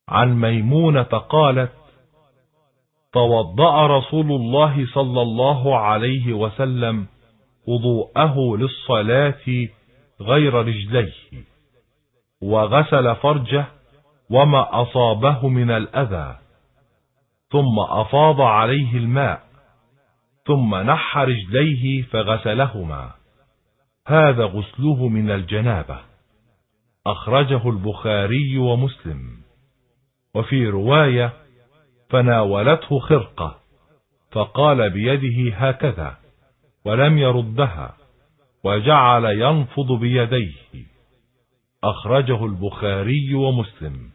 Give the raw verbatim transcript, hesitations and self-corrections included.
عن ميمونة قالت: توضأ رسول الله صلى الله عليه وسلم وضوءه للصلاة غير رجليه، وغسل فرجه وما أصابه من الأذى، ثم أفاض عليه الماء، ثم نح رجليه فغسلهما. هذا غسله من الجنابة. أخرجه البخاري ومسلم. وفي رواية: فناولته خرقة فقال بيده هكذا ولم يردها، وجعل ينفض بيديه. أخرجه البخاري ومسلم.